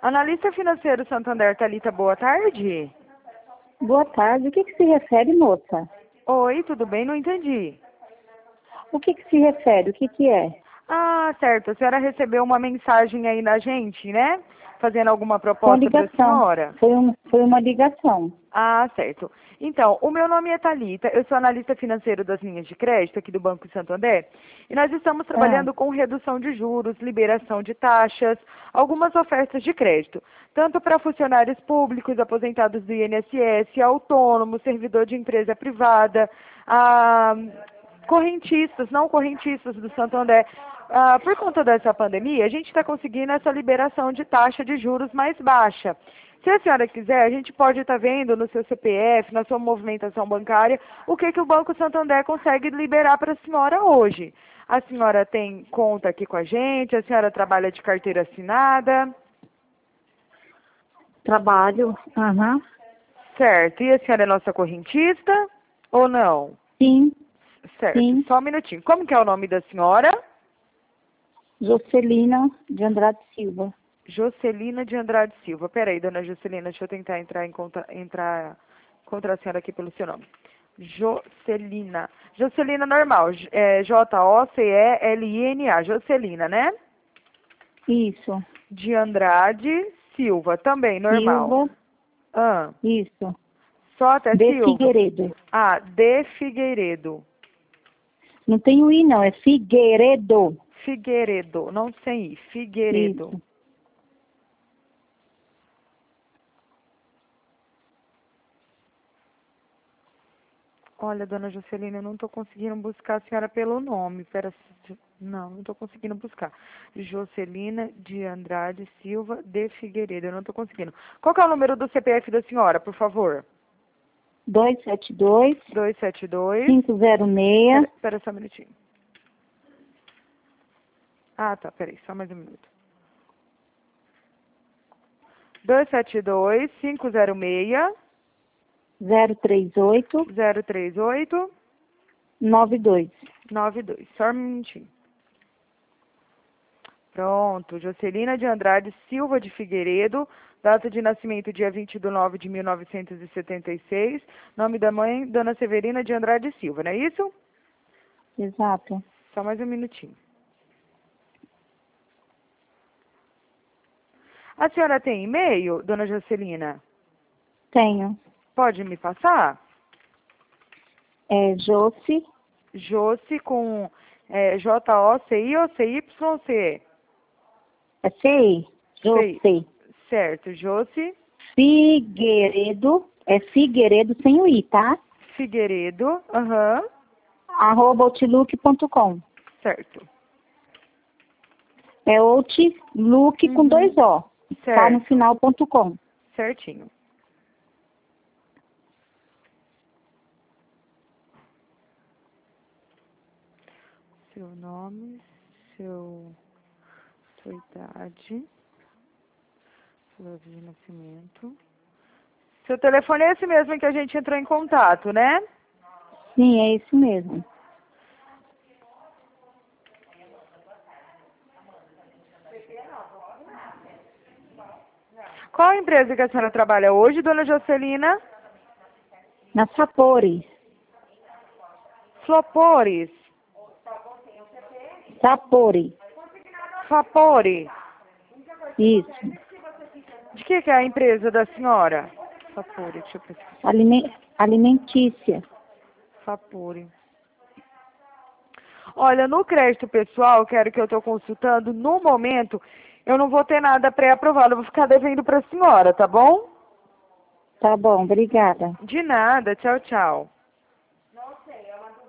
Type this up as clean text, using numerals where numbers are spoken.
Analista financeiro Santander, Thalita, boa tarde. Boa tarde. O que se refere, moça? Oi, tudo bem? Não entendi. O que se refere? O que é? Ah, certo. A senhora recebeu uma mensagem aí da gente, né? Fazendo alguma Foi uma proposta para a ligação. senhora. Foi uma ligação. Ah, certo. Então, o meu nome é Thalita, eu sou analista financeiro das linhas de crédito aqui do Banco Santander, e nós estamos trabalhando com redução de juros, liberação de taxas, algumas ofertas de crédito, tanto para funcionários públicos, aposentados do INSS, autônomos, servidor de empresa privada, correntistas, não correntistas do Santander. Por conta dessa pandemia, a gente está conseguindo essa liberação de taxa de juros mais baixa. Se a senhora quiser, a gente pode estar vendo no seu CPF, na sua movimentação bancária, o que o Banco Santander consegue liberar para a senhora hoje. A senhora tem conta aqui com a gente, a senhora trabalha de carteira assinada. Trabalho. Aham. Certo. E a senhora é nossa correntista ou não? Sim. Certo. Sim. Só um minutinho. Como que é o nome da senhora? Jocelina de Andrade Silva. Jocelina de Andrade Silva. Peraí, dona Jocelina, deixa eu tentar entrar contra a senhora aqui pelo seu nome. Jocelina. Jocelina normal. Jocelina. Jocelina, né? Isso. De Andrade Silva. Também, normal. Silva. Isso. Só até De Silva? Figueiredo. De Figueiredo. Não tem o I, não. É Figueiredo. Figueiredo. Não sem I. Figueiredo. Isso. Olha, dona Jocelina, eu não estou conseguindo buscar a senhora pelo nome. Não estou conseguindo buscar. Jocelina de Andrade Silva de Figueiredo. Eu não estou conseguindo. Qual que é o número do CPF da senhora, por favor? 272. 272. 506. Espera só um minutinho. Ah, tá. Peraí, só mais um minuto. 272 506 038. 038 92. 92. Só um minutinho. Pronto. Jocelina de Andrade Silva de Figueiredo. Data de nascimento, dia 20/9 de 1976. Nome da mãe, Dona Severina de Andrade Silva, não é isso? Exato. Só mais um minutinho. A senhora tem e-mail, Dona Jocelina? Tenho. Pode me passar? É Joci. Joci com Joci ou CYC? É CI. Joci. Certo, Joci. Figueiredo. É Figueiredo sem o I, tá? Figueiredo. @outlook.com. Certo. É Outlook com 2 O. Certo. Tá no final.com. Certinho. Seu nome, sua idade, sua data de nascimento. Seu telefone é esse mesmo em que a gente entrou em contato, né? Sim, é isso mesmo. Qual a empresa que a senhora trabalha hoje, Dona Jocelina? Na Sapores. Flopores. Sapori. Fapore. Isso. De que é a empresa da senhora? Fapore, deixa eu pesquisar. Alimentícia. Fapore. Olha, no crédito pessoal, que era o que eu estou consultando, no momento, eu não vou ter nada pré-aprovado, eu vou ficar devendo para a senhora, tá bom? Tá bom, obrigada. De nada, tchau, tchau.